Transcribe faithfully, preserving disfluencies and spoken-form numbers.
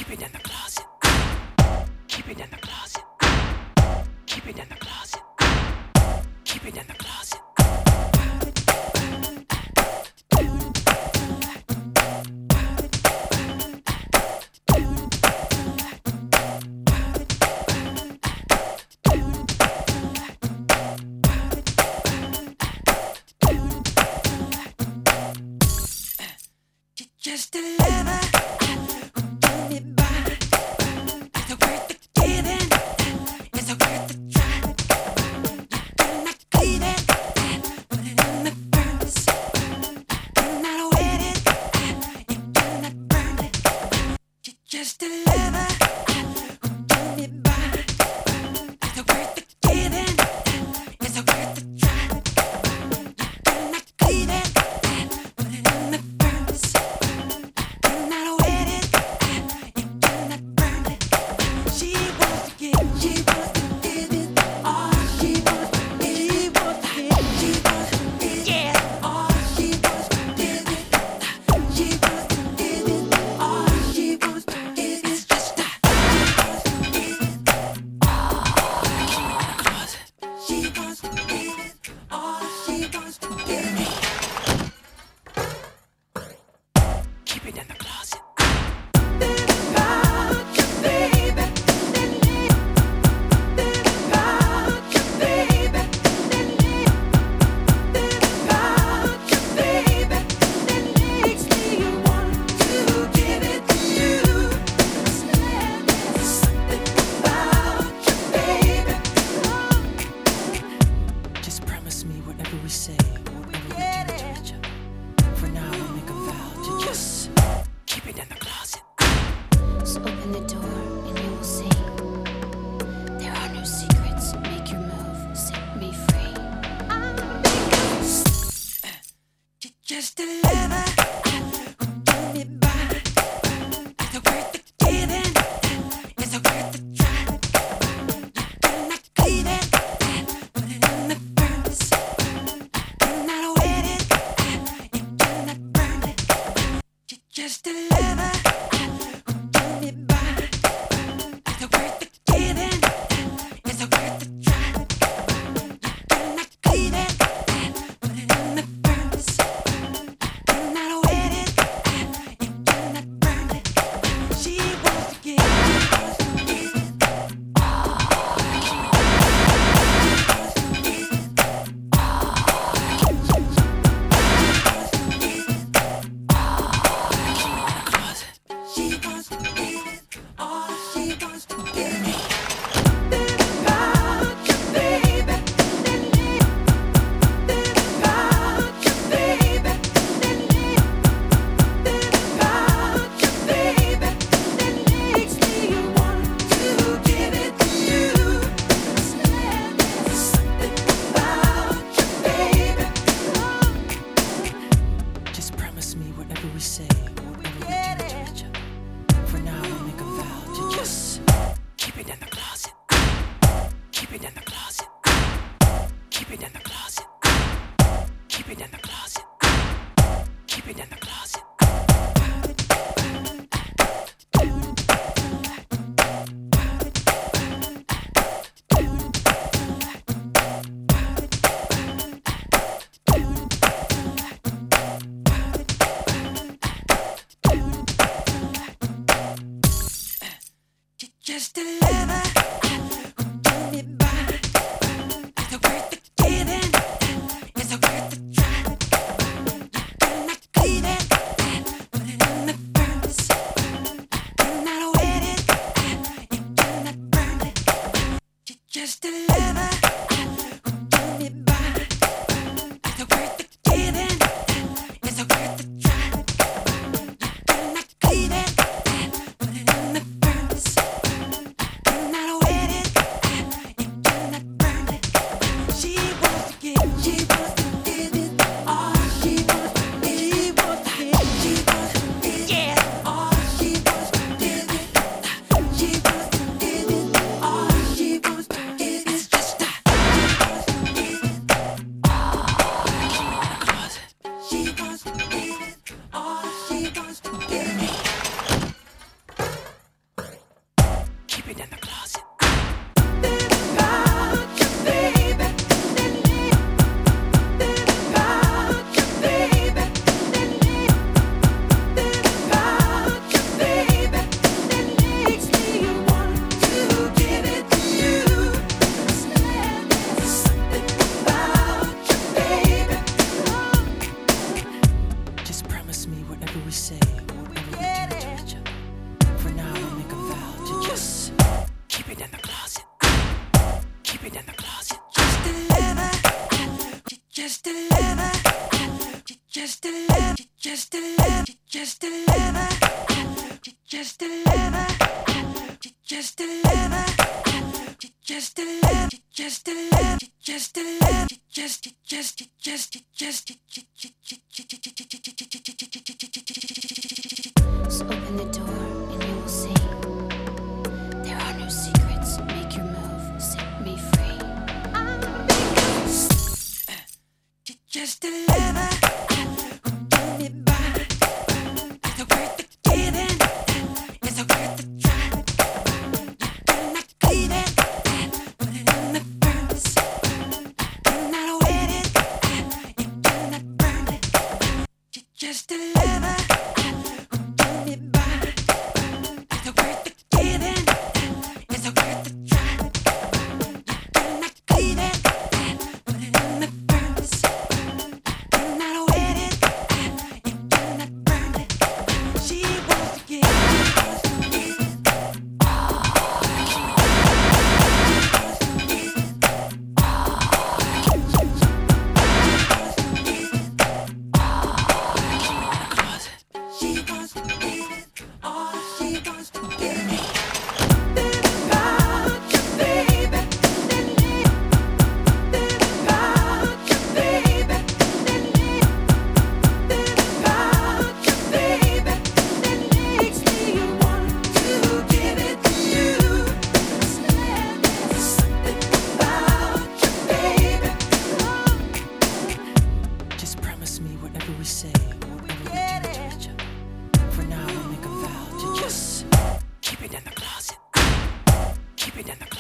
Keep it in the closet. Keep it in the closet. Keep it in the closet. Keep it in the closet. Just a lover who do me by. Is it worth the giving? Is it worth the try? You cannot cleave it, put it in the furnace. Cannot wet it, you cannot burn it. You're just a lover who do me by. Is it worth the giving? Is it worth the try? You cannot cleave it, put it in the furnace. Keep it in the closet. Just promise me whatever we say, whatever we do to each other. For now, we'll make a vow to just keep it in the closet. So open the door and you will see. There are no secrets. Make your move. Set me free. You're just a lover who do me by. Is it worth the giving? Is it worth the try? You cannot cleave it, put it in the furnace. Cannot wet it, you cannot burn it. You're just a lover who do me by. Is it worth the giving? Is it worth the try? You cannot cleave it, put it in the furnace. Cannot wet it, you cannot burn it. She wants to give, wants to give it. She wants to give it. All she wants to give me. About you, baby. About you, baby. About you, baby. Makes me want to give it to you. There's something about you, baby. Just promise me whatever we say, whatever we do to each other. For now, we'll make a vow to just keep it in the closet. Keep it in the closet. Keep it in the closet. Keep it in the closet. Keep it in the closet. You're just a lover who do me by. Is it worth the giving? Is it worth the try? You cannot cleave it, put it in the furnace. Cannot wet it, you cannot burn it. You're just a lover who do me by. Is it worth the giving? Is it worth the try? You cannot cleave it, put it in the furnace. Cannot just a lover. You're just a lover. You're just a lover. You're just a lover. You're just a lover. You're just, you're just, you're just, you're just, Just open the door and you will see. There are no secrets. Make your move. Set me free. you're just a lover. Who do me by. It's a worth the giving. It's a worth the try. You're not cleaving. Put it in the furnace. You're not waiting. You cannot burn it. You're just a lover. Who do me by. It's a worth the giving. It's a worth the try. You're not cleaving. Put it in the furnace. You're not waiting. You cannot burn it. She wants to give. She wants to give it all. She wants to give me. Think about you, baby. Then leave. Think about you, baby. Then leave. Think about you, baby. Then leave. Makes me want to give it to you. There's something about you, baby. Just promise me whatever we say, whatever we do to each other. For now, we'll make a vow to just keep it in the closet. Keep it in the closet.